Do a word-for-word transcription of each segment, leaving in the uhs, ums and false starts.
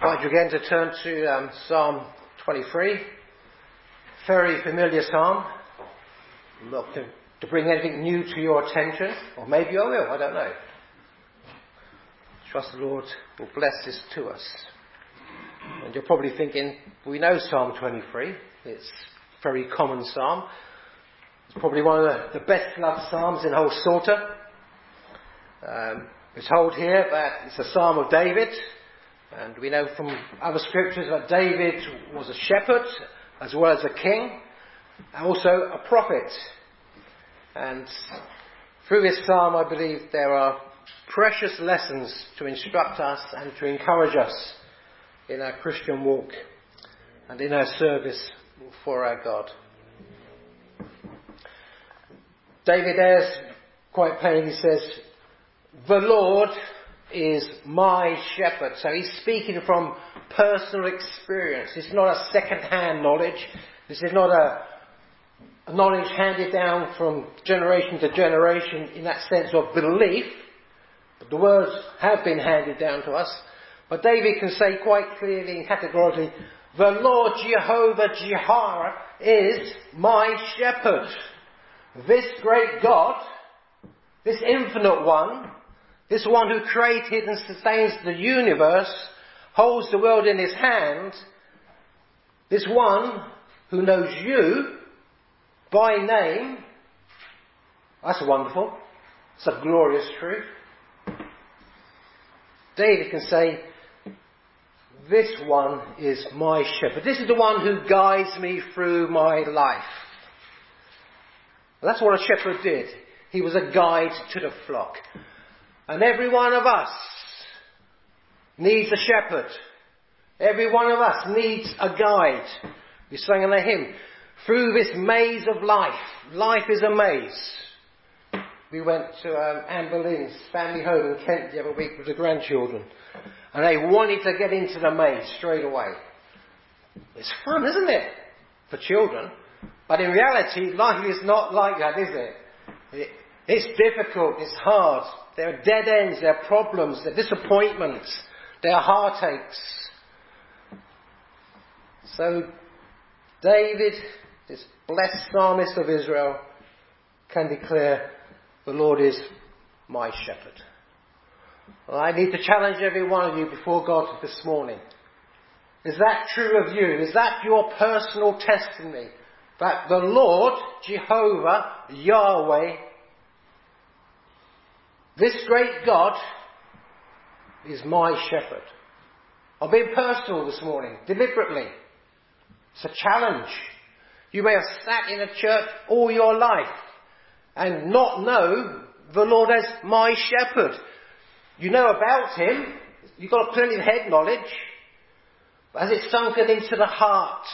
I'd like you again to turn to um, Psalm twenty-three. Very familiar psalm. Not to, to bring anything new to your attention, or maybe I will, I don't know. Trust the Lord will bless this to us. And you're probably thinking, we know Psalm twenty-three. It's a very common psalm. It's probably one of the, the best loved psalms in the whole Psalter. Um, it's told here that it's a psalm of David. And we know from other scriptures that David was a shepherd as well as a king, and also a prophet. And through this psalm, I believe there are precious lessons to instruct us and to encourage us in our Christian walk and in our service for our God. David there quite plainly says, "The Lord is my shepherd." So he's speaking from personal experience. It's not a second-hand knowledge. This is not a, a knowledge handed down from generation to generation in that sense of belief. But the words have been handed down to us. But David can say quite clearly and categorically, "The Lord Jehovah Jireh is my shepherd." This great God, this infinite one, this one who created and sustains the universe, holds the world in his hand, this one who knows you by name, that's wonderful. It's a glorious truth. David can say, this one is my shepherd. This is the one who guides me through my life. And that's what a shepherd did. He was a guide to the flock. And every one of us needs a shepherd. Every one of us needs a guide. We sang in a hymn, through this maze of life. Life is a maze. We went to um, Anne Boleyn's family home in Kent the other week with the grandchildren. And they wanted to get into the maze straight away. It's fun, isn't it? For children. But in reality, life is not like that, is it? it it's difficult, it's hard. There are dead ends, there are problems, there are disappointments, there are heartaches. So David, this blessed psalmist of Israel, can declare, the Lord is my shepherd. Well, I need to challenge every one of you before God this morning. Is that true of you? Is that your personal testimony? That the Lord, Jehovah, Yahweh, this great God, is my shepherd. I'm being personal this morning, deliberately. It's a challenge. You may have sat in a church all your life and not know the Lord as my shepherd. You know about him. You've got plenty of head knowledge. But has it sunken into the heart?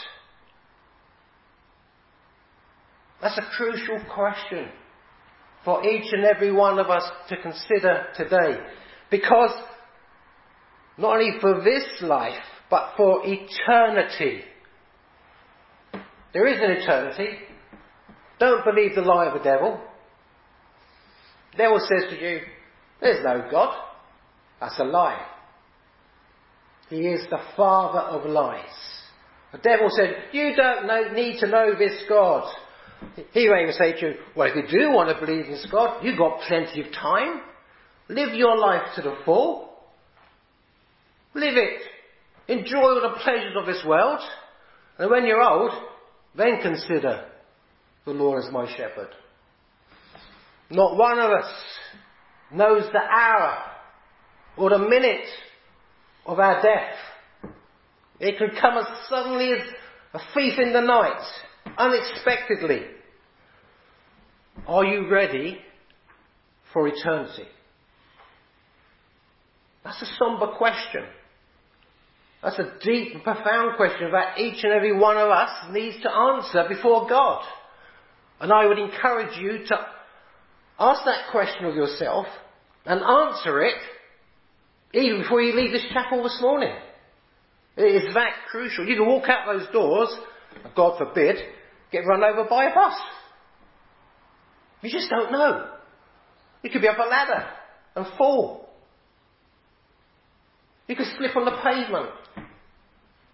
That's a crucial question for each and every one of us to consider today. Because not only for this life, but for eternity. There is an eternity. Don't believe the lie of the devil. The devil says to you, there's no God. That's a lie. He is the father of lies. The devil said, you don't know, need to know this God. He may even say to you, well, if you do want to believe in this God, you've got plenty of time. Live your life to the full. Live it. Enjoy all the pleasures of this world. And when you're old, then consider the Lord as my shepherd. Not one of us knows the hour or the minute of our death. It could come as suddenly as a thief in the night, unexpectedly. Are you ready for eternity? That's a somber question. That's a deep and profound question that each and every one of us needs to answer before God. And I would encourage you to ask that question of yourself and answer it even before you leave this chapel this morning. It is that crucial. You can walk out those doors, and God forbid, get run over by a bus. You just don't know. You could be up a ladder and fall. You could slip on the pavement.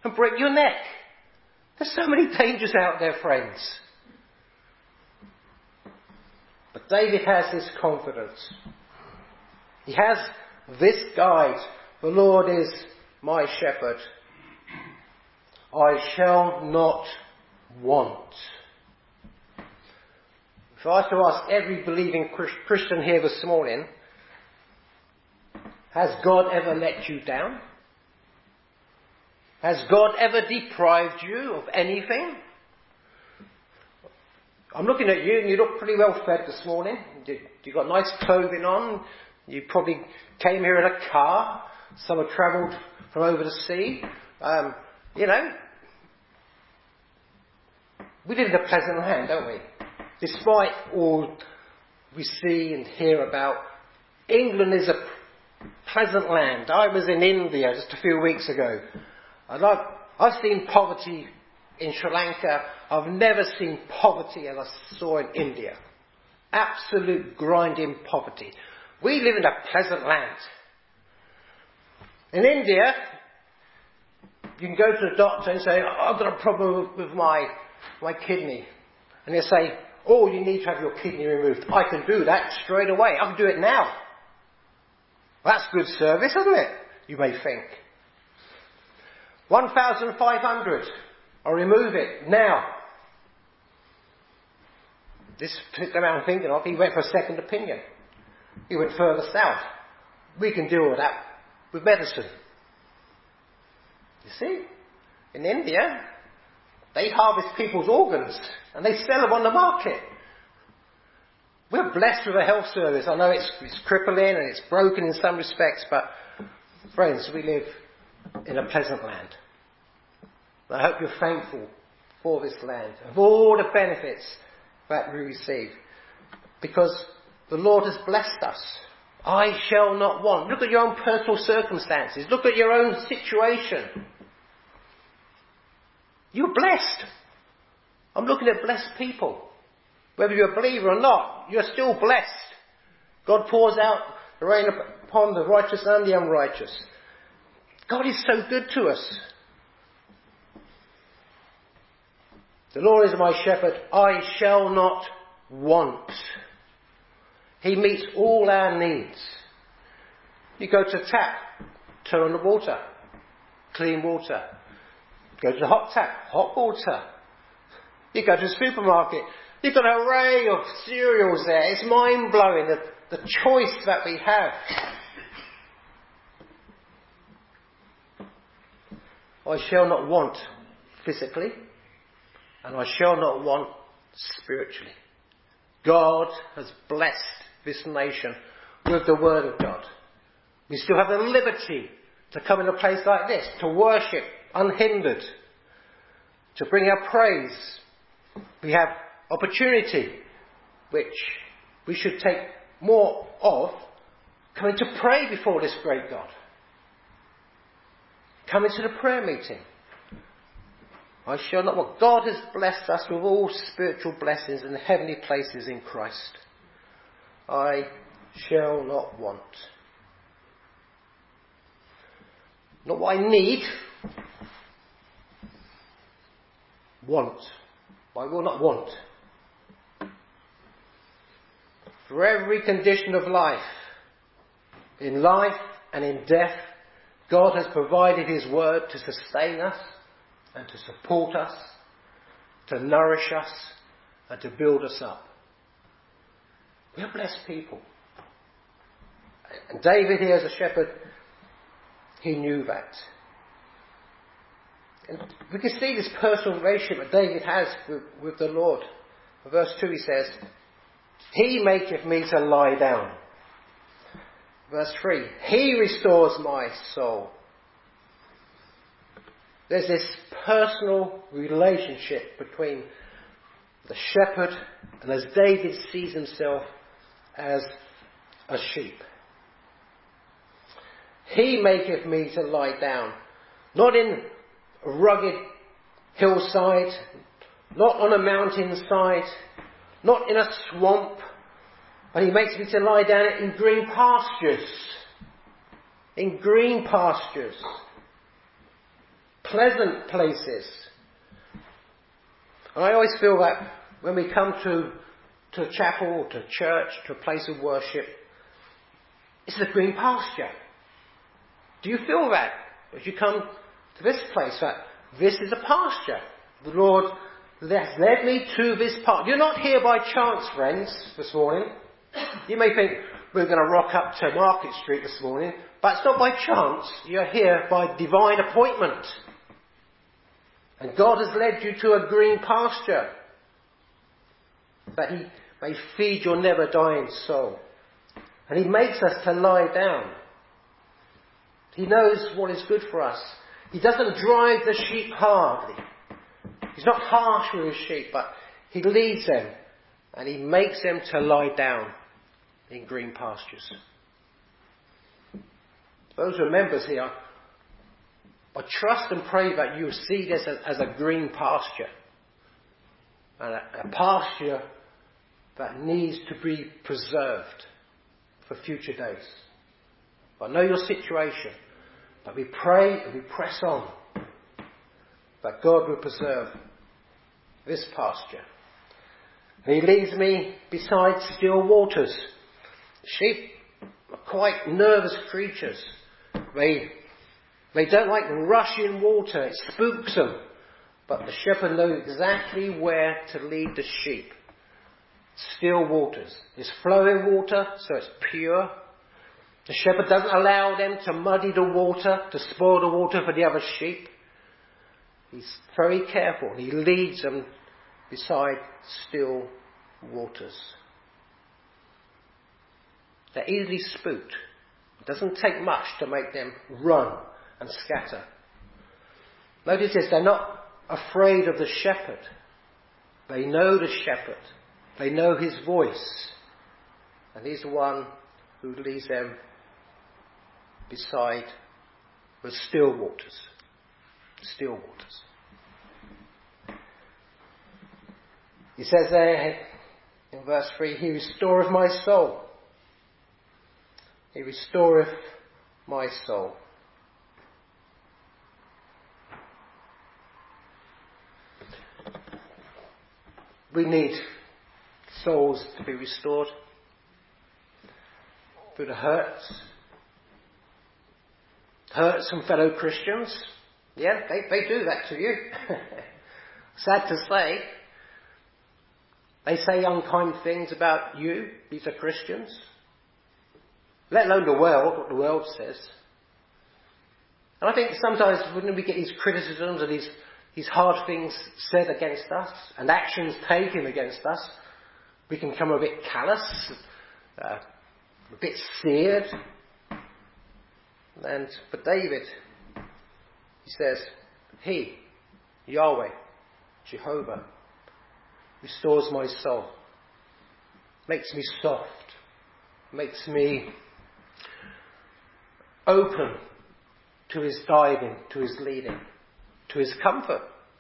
and break your neck. There's so many dangers out there, friends. But David has this confidence. He has this guide. The Lord is my shepherd. I shall not want. If I was to ask every believing Christian here this morning, has God ever let you down? Has God ever deprived you of anything? I'm looking at you and you look pretty well fed this morning. You've got nice clothing on. You probably came here in a car. Some have travelled from over the sea. Um, you know, we live in a pleasant land, don't we? Despite all we see and hear about, England is a pleasant land. I was in India just a few weeks ago. I'd like, I've seen poverty in Sri Lanka. I've never seen poverty as I saw in India. Absolute grinding poverty. We live in a pleasant land. In India, you can go to the doctor and say, I've got a problem with my, my kidney. And they say, oh, you need to have your kidney removed. I can do that straight away. I can do it now. That's good service, isn't it? You may think. one thousand five hundred. I'll remove it now. This particular man I'm thinking of, he went for a second opinion. He went further south. We can deal with that with medicine. You see? In India, they harvest people's organs and they sell them on the market. We're blessed with a health service. I know it's, it's crippling and it's broken in some respects, but friends, we live in a pleasant land. I hope you're thankful for this land, of all the benefits that we receive, because the Lord has blessed us. I shall not want. Look at your own personal circumstances. Look at your own situation. You're blessed. I'm looking at blessed people. Whether you're a believer or not, you're still blessed. God pours out the rain upon the righteous and the unrighteous. God is so good to us. The Lord is my shepherd, I shall not want. He meets all our needs. You go to a tap, turn on the water, clean water. Go to the hot tap, hot water. You go to the supermarket, you've got an array of cereals there. It's mind-blowing, the, the choice that we have. I shall not want physically, and I shall not want spiritually. God has blessed this nation with the Word of God. We still have the liberty to come in a place like this, to worship unhindered, to bring our praise. We have opportunity, which we should take more of, coming to pray before this great God. Coming to the prayer meeting. I shall not want. God has blessed us with all spiritual blessings in the heavenly places in Christ. I shall not want. Not what I need. Want. I will not want. For every condition of life, in life and in death, God has provided His Word to sustain us and to support us, to nourish us and to build us up. We are blessed people. And David here as a shepherd, he knew that. And we can see this personal relationship that David has with, with the Lord. In verse two he says, He maketh me to lie down. Verse three, He restores my soul. There's this personal relationship between the shepherd and as David sees himself as a sheep. He maketh me to lie down, not in a rugged hillside, not on a mountainside, not in a swamp, but He makes me to lie down in green pastures. In green pastures. pleasant places. And I always feel that when we come to, to a chapel, or to a church, to a place of worship, it's a green pasture. Do you feel that as you come to this place, that this is a pasture? The Lord has led me to this pasture. You're not here by chance, friends, this morning. You may think we're going to rock up to Market Street this morning, but it's not by chance. You're here by divine appointment. And God has led you to a green pasture, that He may feed your never dying soul. And He makes us to lie down. He knows what is good for us. He doesn't drive the sheep hard. He's not harsh with His sheep, but He leads them and He makes them to lie down in green pastures. Those who are members here, I trust and pray that you see this as, as a green pasture. And a, a pasture that needs to be preserved for future days. I know your situation, but we pray and we press on that God will preserve this pasture. And He leads me beside still waters. Sheep are quite nervous creatures. They, they don't like rushing water. It spooks them. But the shepherd knows exactly where to lead the sheep. Still waters. It's flowing water, so it's pure. The shepherd doesn't allow them to muddy the water, to spoil the water for the other sheep. He's very careful. He leads them beside still waters. They're easily spooked. It doesn't take much to make them run and scatter. Notice this, they're not afraid of the shepherd. They know the shepherd. They know his voice. And he's the one who leads them beside the still waters. Still waters. He says there in verse three, He restoreth my soul. He restoreth my soul. We need souls to be restored through the hurts. Hurts from fellow Christians. Yeah, they, they do that to you. Sad to say. They say unkind things about you. These are Christians. Let alone the world, what the world says. And I think sometimes when we get these criticisms and these, these hard things said against us and actions taken against us, we can become a bit callous, uh, a bit seared. And for David, he says, He, Yahweh, Jehovah, restores my soul, makes me soft, makes me open to His guiding, to His leading, to His comfort.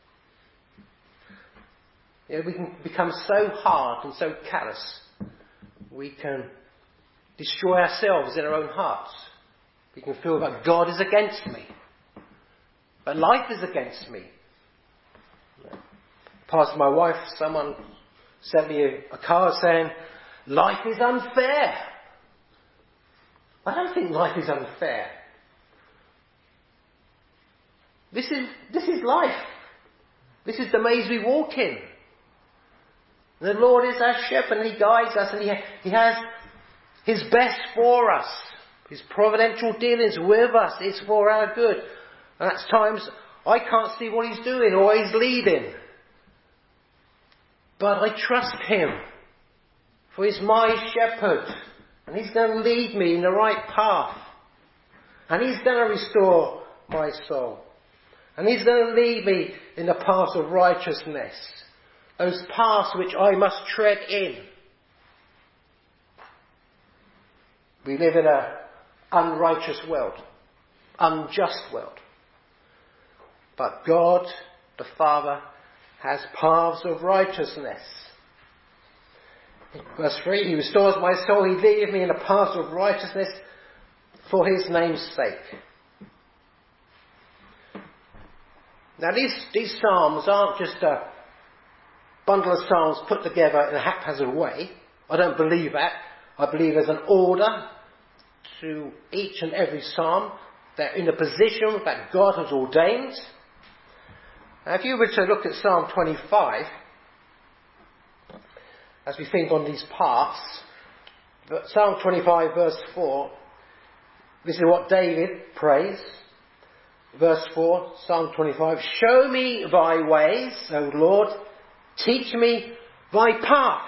You know, we can become so hard and so callous, we can destroy ourselves in our own hearts. We can feel that God is against me, that life is against me. Past my wife, someone sent me a, a card saying, life is unfair. I don't think life is unfair. This is, this is life. This is the maze we walk in. The Lord is our shepherd and He guides us and He, he has His best for us. His providential dealings with us is for our good. And at times I can't see what He's doing or He's leading. But I trust Him. For He's my shepherd. And He's going to lead me in the right path. And He's going to restore my soul. And He's going to lead me in the paths of righteousness. Those paths which I must tread in. We live in an unrighteous world. Unjust world. But God, the Father, has paths of righteousness. Verse three, He restores my soul, He leadeth me in the paths of righteousness for His name's sake. Now these, these psalms aren't just a bundle of psalms put together in a haphazard way. I don't believe that. I believe there's an order to each and every psalm. They're in a position that God has ordained. Now if you were to look at Psalm twenty-five, as we think on these paths, Psalm twenty-five verse four, this is what David prays. Verse four, Psalm twenty-five, show me thy ways, O Lord, teach me thy paths.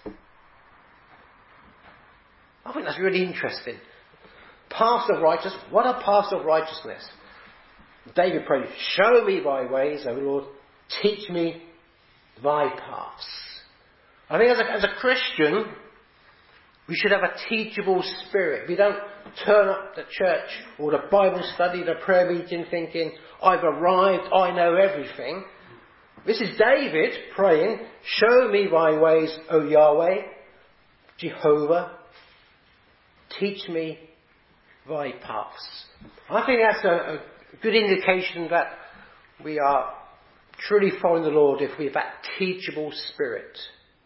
I think that's really interesting. Paths of righteousness. What are paths of righteousness? David prayed, show me thy ways, O Lord, teach me thy paths. I think as a, as a Christian, we should have a teachable spirit. We don't turn up to church or the Bible study, the prayer meeting thinking, I've arrived, I know everything. This is David praying, show me thy ways, O Yahweh, Jehovah, teach me thy paths. I think that's a, a good indication that we are truly following the Lord if we have that teachable spirit.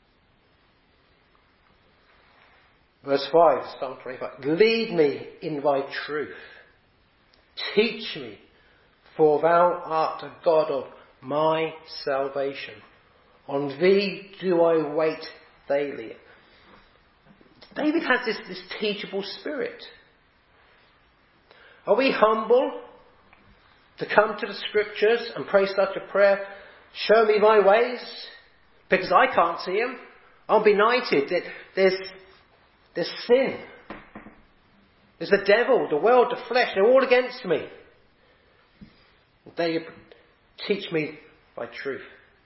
Verse five, Psalm twenty-five. Lead me in thy truth. Teach me, for thou art the God of my salvation. On thee do I wait daily. David has this, this teachable spirit. Are we humble to come to the scriptures and pray such a prayer? Show me thy ways, because I can't see them. I'm benighted. There's There's sin. There's the devil, the world, the flesh. They're all against me. David, teach me thy truth.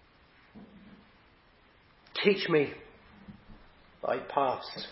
Teach me thy paths.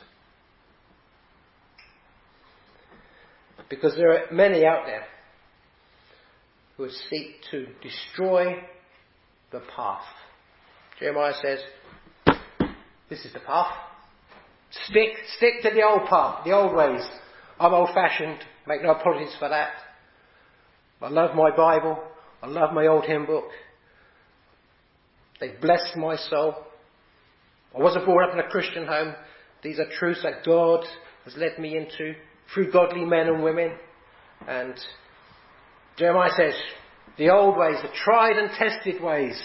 Because there are many out there who seek to destroy the path. Jeremiah says, this is the path. Stick, stick to the old path, the old ways. I'm old-fashioned, make no apologies for that. I love my Bible, I love my old hymn book. They've blessed my soul. I wasn't brought up in a Christian home. These are truths that God has led me into through godly men and women. And Jeremiah says, the old ways, the tried and tested ways.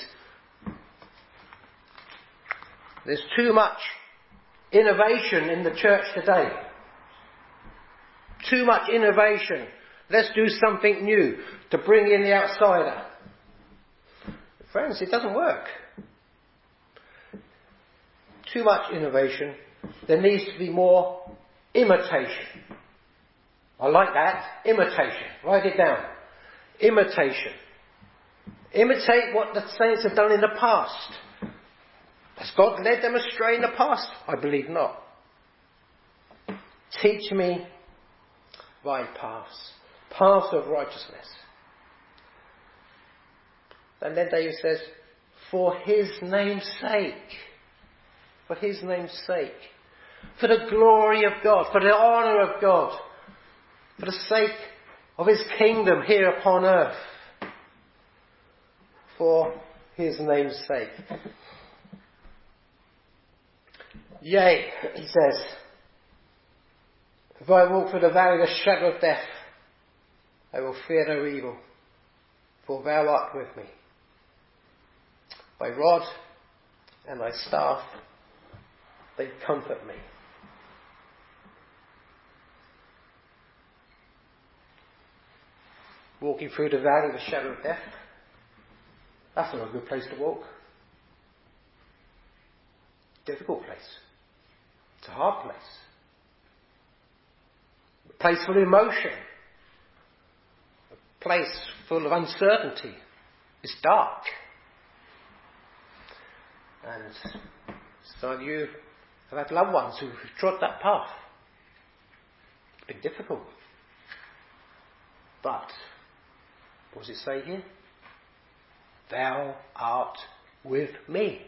There's too much innovation in the church today. Too much innovation. Let's do something new to bring in the outsider. Friends, it doesn't work. Too much innovation. There needs to be more imitation. I like that. Imitation. Write it down. Imitation. Imitate what the saints have done in the past. Has God led them astray in the past? I believe not. Teach me thy paths. Paths of righteousness. And then David says, for his name's sake. For his name's sake. For the glory of God. For the honour of God. For the sake of his kingdom here upon earth. For his name's sake. Yea, he says, if I walk through the valley of the shadow of death, I will fear no evil, for thou art with me. Thy rod and thy staff, they comfort me. Walking through the valley of the shadow of death, that's not a good place to walk. Difficult place. It's a hard place. A place full of emotion. A place full of uncertainty. It's dark. And some of you have had loved ones who've trod that path. It's been difficult. But, what does it say here? Thou art with me.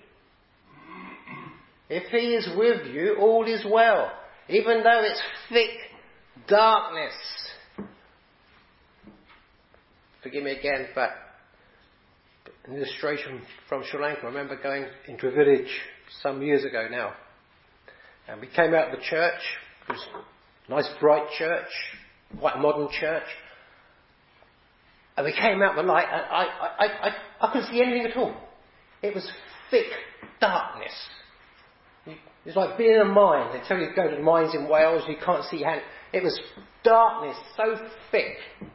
If he is with you, all is well. Even though it's thick darkness. Forgive me again, but an illustration from Sri Lanka. I remember going into a village some years ago now. And we came out of the church. It was a nice bright church, quite a modern church. And we came out the light and I, I, I, I, I couldn't see anything at all. It was thick darkness. It's like being in a mine. They tell you to go to the mines in Wales, you can't see how. It was darkness so thick.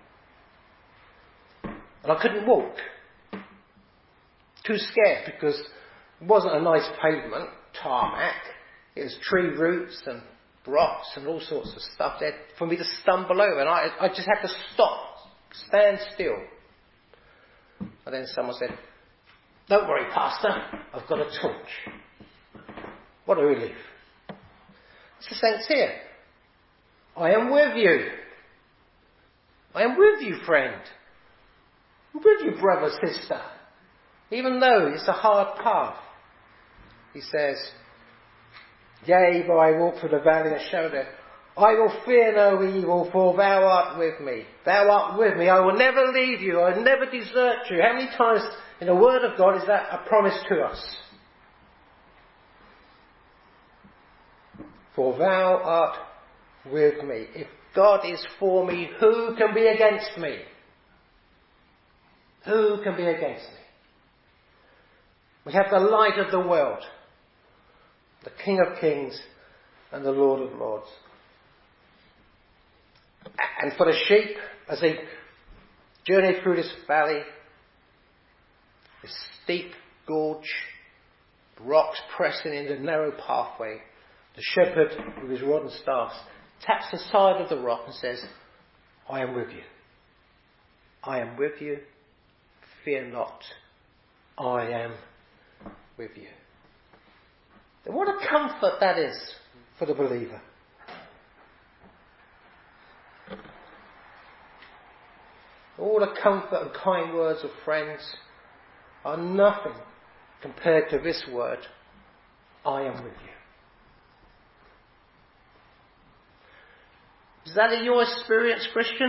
And I couldn't walk. Too scared because it wasn't a nice pavement, tarmac. It was tree roots and rocks and all sorts of stuff there for me to stumble over. And I, I just had to stop, stand still. And then someone said, "Don't worry, Pastor, I've got a torch." What a relief. It's the saints here. I am with you. I am with you, friend. I'm with you, brother, sister. Even though it's a hard path. He says, "Yea, though I walk through the valley of shadow, I will fear no evil, for thou art with me. Thou art with me. I will never leave you. I will never desert you." How many times in the Word of God is that a promise to us? For thou art with me. If God is for me, who can be against me? Who can be against me? We have the light of the world, the King of Kings and the Lord of Lords. And for the sheep, as they journey through this valley, this steep gorge, rocks pressing in the narrow pathway, the shepherd with his rod and staff taps the side of the rock and says, "I am with you. I am with you. Fear not. I am with you." And what a comfort that is for the believer. All the comfort and kind words of friends are nothing compared to this word, "I am with you." Is that in your experience, Christian?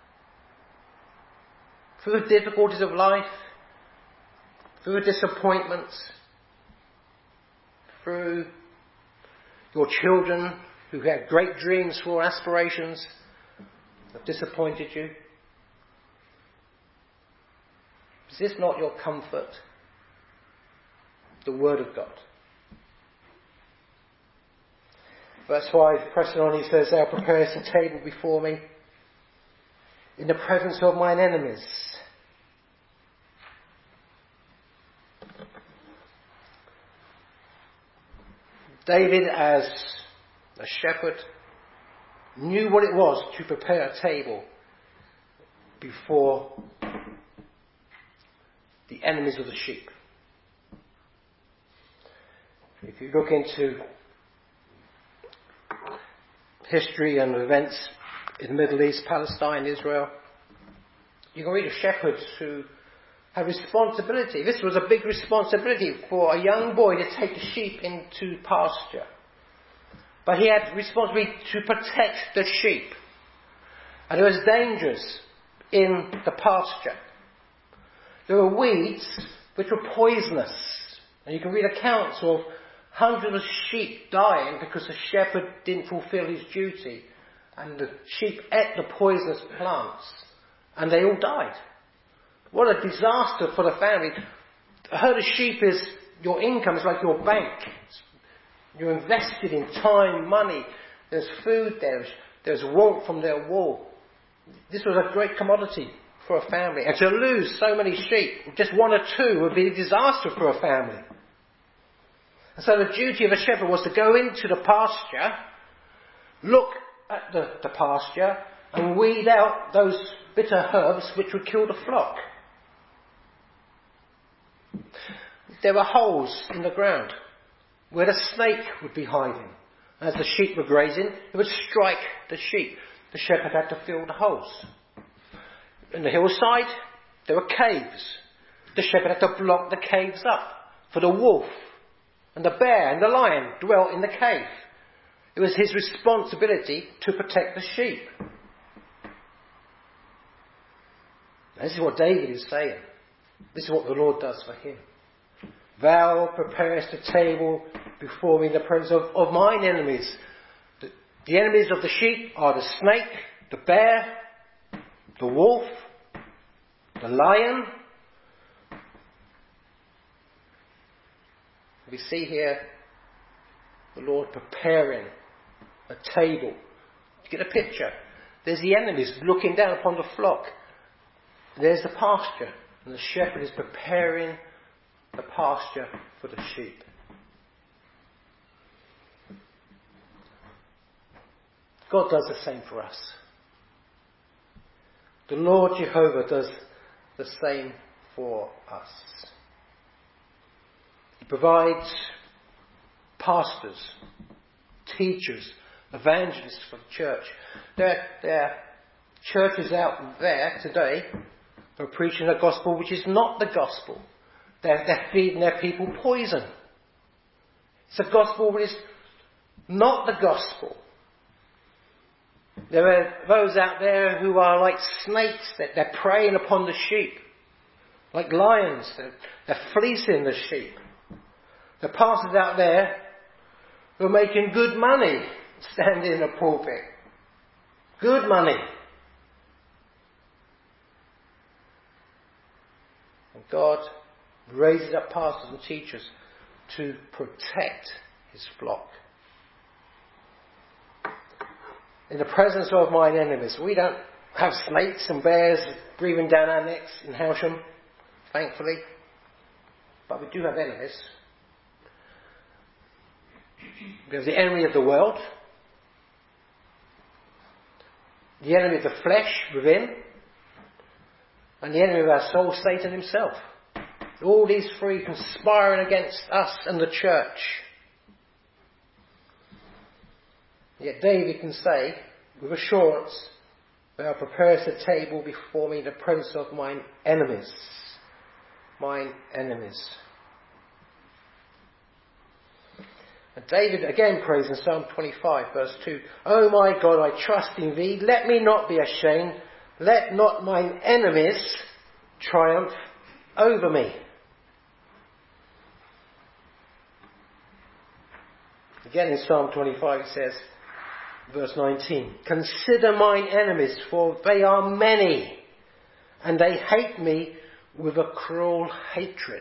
Through the difficulties of life, through disappointments, through your children who had great dreams for aspirations have disappointed you? Is this not your comfort? The Word of God. Verse five, pressing on, he says, "Thou preparest a table before me in the presence of mine enemies." David, as a shepherd, knew what it was to prepare a table before the enemies of the sheep. If you look into history and events in the Middle East, Palestine, Israel, you can read of shepherds who had responsibility. This was a big responsibility for a young boy to take the sheep into pasture. But he had responsibility to protect the sheep. And there was dangers in the pasture. There were weeds which were poisonous. And you can read accounts of hundreds of sheep dying because the shepherd didn't fulfill his duty. And the sheep ate the poisonous plants. And they all died. What a disaster for the family. A herd of sheep is your income. It's like your bank. You're invested in time, money. There's food there. There's warmth from their wool. This was a great commodity for a family. And to lose so many sheep, just one or two, would be a disaster for a family. And so the duty of a shepherd was to go into the pasture, look at the, the pasture, and weed out those bitter herbs which would kill the flock. There were holes in the ground where the snake would be hiding. As the sheep were grazing, it would strike the sheep. The shepherd had to fill the holes. In the hillside, there were caves. The shepherd had to block the caves up, for the wolf and the bear and the lion dwelt in the cave. It was his responsibility to protect the sheep. This is what David is saying. This is what the Lord does for him. Thou preparest a table before me in the presence of, of mine enemies. The, the enemies of the sheep are the snake, the bear, the wolf, the lion. We see here the Lord preparing a table. You get a picture. There's the enemies looking down upon the flock. There's the pasture. And the shepherd is preparing the pasture for the sheep. God does the same for us. The Lord Jehovah does the same for us. He provides pastors, teachers, evangelists for the church. There, there are churches out there today who are preaching a gospel which is not the gospel. They're, they're feeding their people poison. It's a gospel which is not the gospel. There are those out there who are like snakes, that they're preying upon the sheep. Like lions, they're, they're fleecing the sheep. The pastors out there who are making good money standing in a pulpit. Good money. And God raises up pastors and teachers to protect his flock. In the presence of mine enemies. We don't have snakes and bears breathing down our necks in Howsham, thankfully. But we do have enemies. We have the enemy of the world, the enemy of the flesh within, and the enemy of our soul, Satan himself. All these three conspiring against us and the church. Yet David can say, with assurance, Thou preparest a table before me in the presence of mine enemies. Mine enemies. And David again prays in Psalm twenty-five, verse two, O my God, I trust in thee. Let me not be ashamed. Let not mine enemies triumph over me. Again in Psalm twenty-five it says, verse nineteen, Consider mine enemies, for they are many, and they hate me with a cruel hatred.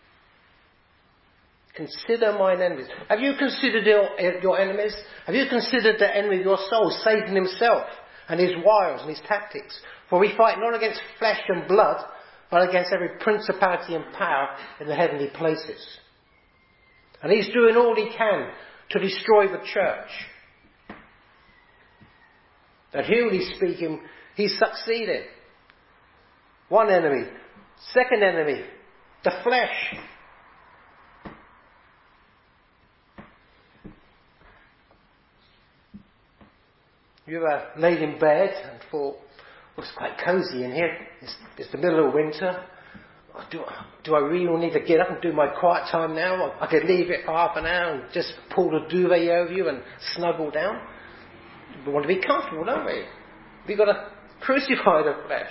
Consider mine enemies. Have you considered your, your enemies? Have you considered the enemy of your soul, Satan himself, and his wiles and his tactics? For we fight not against flesh and blood, but against every principality and power in the heavenly places. And he's doing all he can to destroy the church. And humanly speaking, he's succeeded. One enemy. Second enemy, the flesh. You ever laid in bed and thought, well, it's quite cosy in here. It's, it's the middle of winter. Do, do I really need to get up and do my quiet time now? I could leave it for half an hour and just pull the duvet over you and snuggle down. We want to be comfortable, don't we? We've got to crucify the flesh.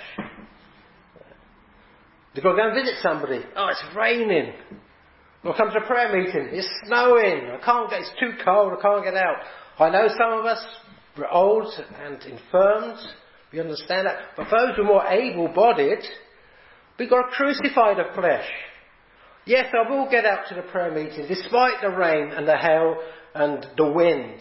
We've got to go and visit somebody. Oh, it's raining. Or come to a prayer meeting. It's snowing. I can't get, it's too cold. I can't get out. I know some of us, we're old and infirmed. We understand that. But those who are more able-bodied, we've got to crucify the flesh. Yes, I will get out to the prayer meeting despite the rain and the hail and the wind.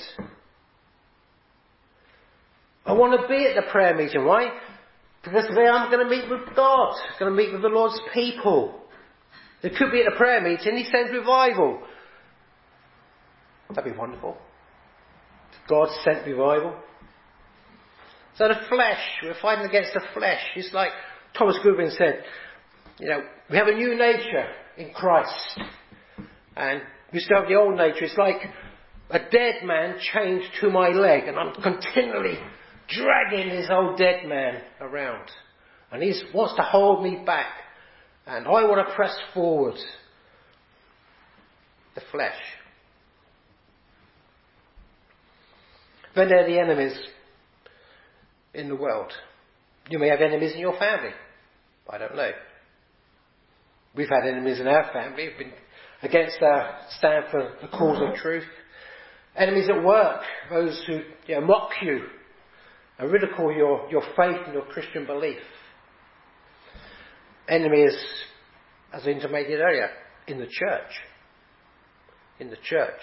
I want to be at the prayer meeting. Why? Because there I'm going to meet with God. I'm going to meet with the Lord's people. It could be at a prayer meeting. He sends revival. That'd be wonderful. God sent revival. So the flesh, we're fighting against the flesh. It's like Thomas Goodwin said, you know, we have a new nature in Christ. And we still have the old nature. It's like a dead man chained to my leg. And I'm continually dragging this old dead man around. And he wants to hold me back. And I want to press forward. The flesh. Then there are the enemies in the world. You may have enemies in your family. I don't know. We've had enemies in our family who've been against our stand for the cause of truth. Enemies at work, those who you know, mock you and ridicule your, your faith and your Christian belief. Enemies, as I intimated earlier, in the church. In the church.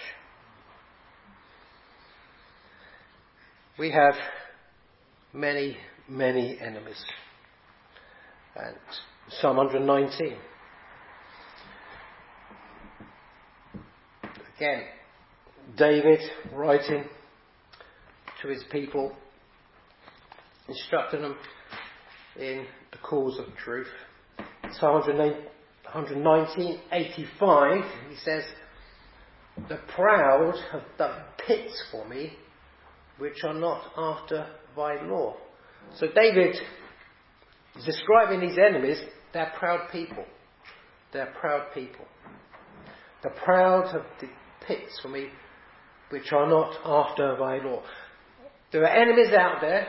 We have many, many enemies. And Psalm one nineteen. Again, David writing to his people, instructing them in the cause of truth. Psalm one nineteen, eighty-five, he says, "The proud have dug pits for me, which are not after thy law." So David is describing these enemies. They're proud people. They're proud people. The proud have dug pits for me, which are not after thy law. There are enemies out there,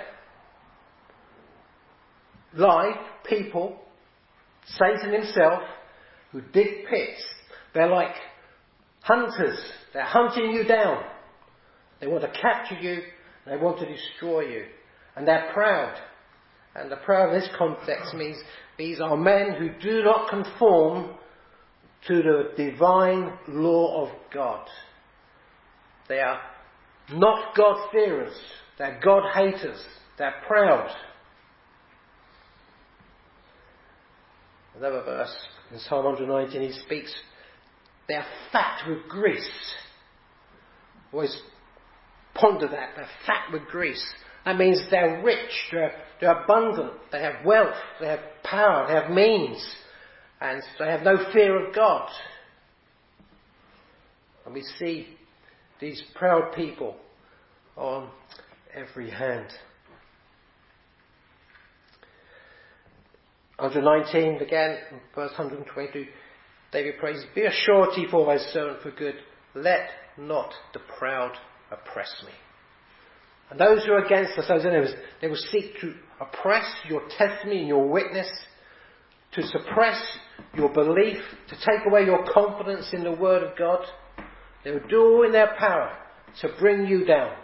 live people, Satan himself, who dig pits. They're like hunters. They're hunting you down. They want to capture you. They want to destroy you. And they're proud. And the proud in this context means these are men who do not conform to the divine law of God. They are not God-fearers. They're God-haters. They're proud. Another verse in Psalm one nineteen, he speaks, they are fat with grease. Always ponder that. They're fat with grease. That means they're rich, they're, they're abundant, they have wealth, they have power, they have means, and they have no fear of God. And we see these proud people on every hand. one nineteen, again, verse one twenty-two, David prays, "Be a surety for thy servant for good. Let not the proud oppress me." And those who are against us, those enemies, they will seek to oppress your testimony and your witness, to suppress your belief, to take away your confidence in the Word of God. They will do all in their power to bring you down.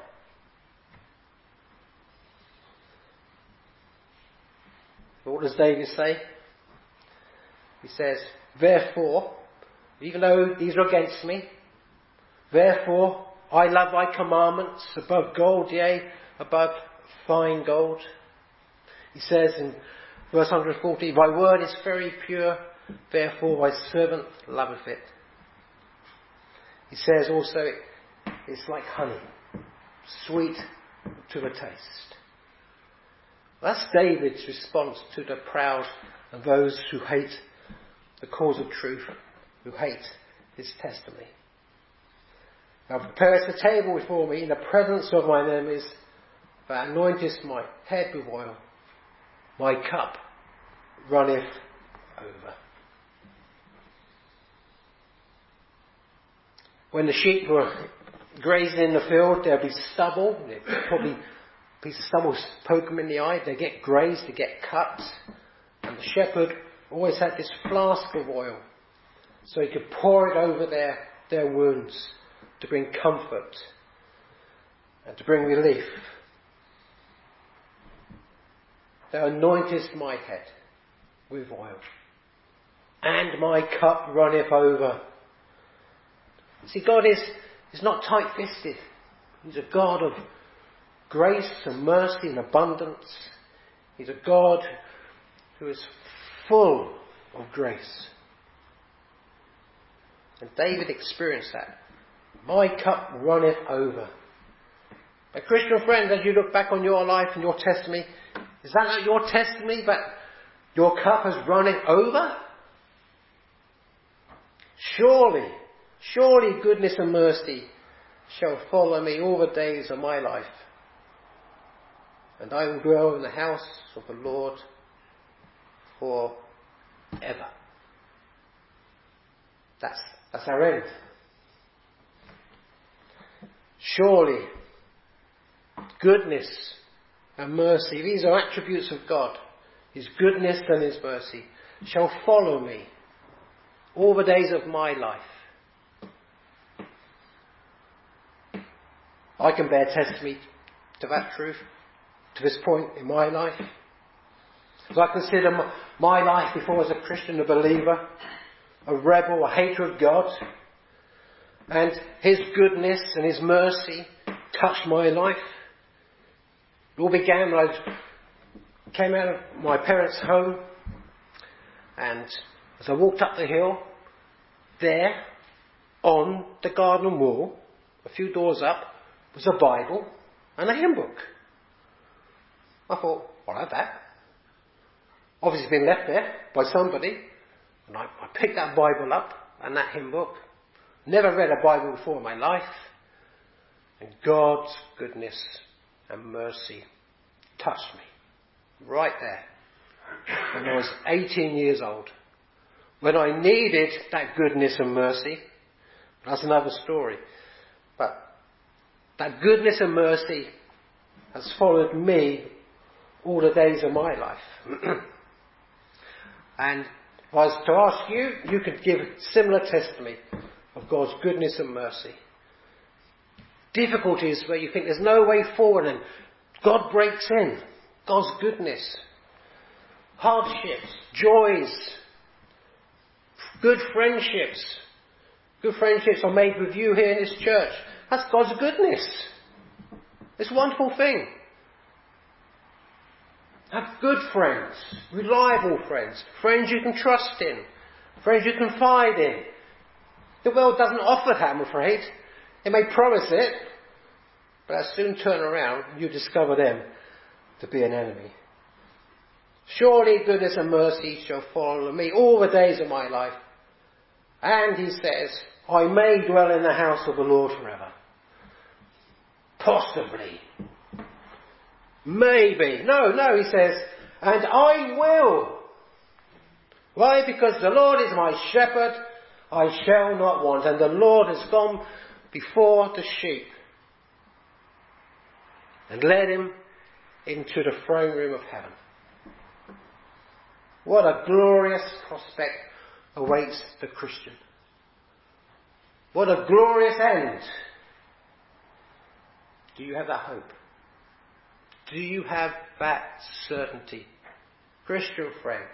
But what does David say? He says, "Therefore, even though these are against me, therefore I love thy commandments above gold, yea, above fine gold." He says in verse one forty, "Thy word is very pure, therefore thy servant loveth it." He says also, it's like honey, sweet to the taste. That's David's response to the proud and those who hate the cause of truth, who hate his testimony. "Thou preparest a table before me in the presence of mine enemies. Thou anointest my head with oil. My cup runneth over." When the sheep were grazing in the field, there'd be stubble. There'd probably a piece of stubble poke them in the eye. They get grazed, they get cut. And the shepherd always had this flask of oil, so he could pour it over their, their wounds to bring comfort and to bring relief. "Thou anointest my head with oil, and my cup runneth over." See, God is, is not tight-fisted. He's a God of grace and mercy and abundance. He's a God who is full of grace. And David experienced that. "My cup runneth over." My Christian friend, as you look back on your life and your testimony, is that not your testimony that your cup has running over? Surely, surely goodness and mercy shall follow me all the days of my life, and I will dwell in the house of the Lord forever. That's, that's our end. Surely, goodness and mercy, these are attributes of God. His goodness and His mercy shall follow me all the days of my life. I can bear testimony to that truth, to this point in my life. As I consider my, my life before as a Christian, a believer, a rebel, a hater of God, and His goodness and His mercy touched my life. It all began when I came out of my parents' home, and as I walked up the hill, there, on the garden wall, a few doors up, was a Bible and a hymn book. I thought, I'll have that. Obviously it's been left there by somebody. And I, I picked that Bible up and that hymn book. Never read a Bible before in my life. And God's goodness and mercy touched me. Right there. When I was eighteen years old. When I needed that goodness and mercy. That's another story. But that goodness and mercy has followed me all the days of my life. And if I was to ask you, you could give similar testimony of God's goodness and mercy. Difficulties where you think there's no way forward and God breaks in. God's goodness. Hardships, joys, good friendships. Good friendships are made with you here in this church. That's God's goodness. It's a wonderful thing. Have good friends, reliable friends, friends you can trust in, friends you can confide in. The world doesn't offer that, I'm afraid. It may promise it, but as soon turn around, you discover them to be an enemy. Surely goodness and mercy shall follow me all the days of my life. And he says, I may dwell in the house of the Lord forever. Possibly. Maybe. No, no, he says, and I will. Why? Because the Lord is my shepherd, I shall not want. And the Lord has gone before the sheep and led him into the throne room of heaven. What a glorious prospect awaits the Christian. What a glorious end. Do you have that hope? Do you have that certainty? Christian friend.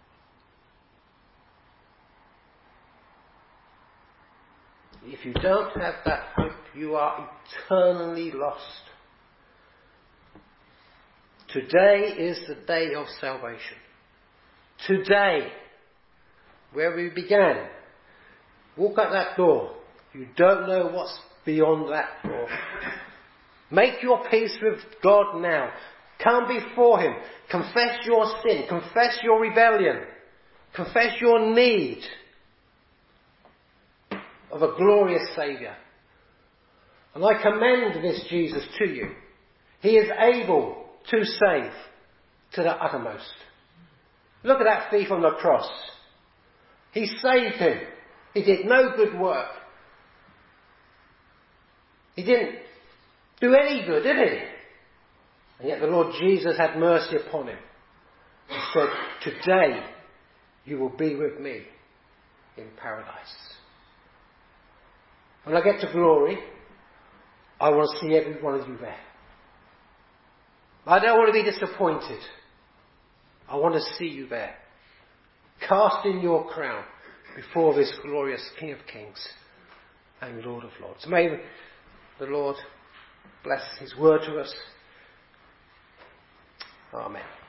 If you don't have that hope, you are eternally lost. Today is the day of salvation. Today, where we began, walk out that door. You don't know what's beyond that door. Make your peace with God now. Come before Him. Confess your sin. Confess your rebellion. Confess your need of a glorious Saviour. And I commend this Jesus to you. He is able to save to the uttermost. Look at that thief on the cross. He saved him. He did no good work. He didn't do any good, did he? And yet the Lord Jesus had mercy upon him. He said, today you will be with me in paradise. When I get to glory, I want to see every one of you there. I don't want to be disappointed. I want to see you there. Casting your crown before this glorious King of Kings and Lord of Lords. May the Lord bless His word to us. Amen.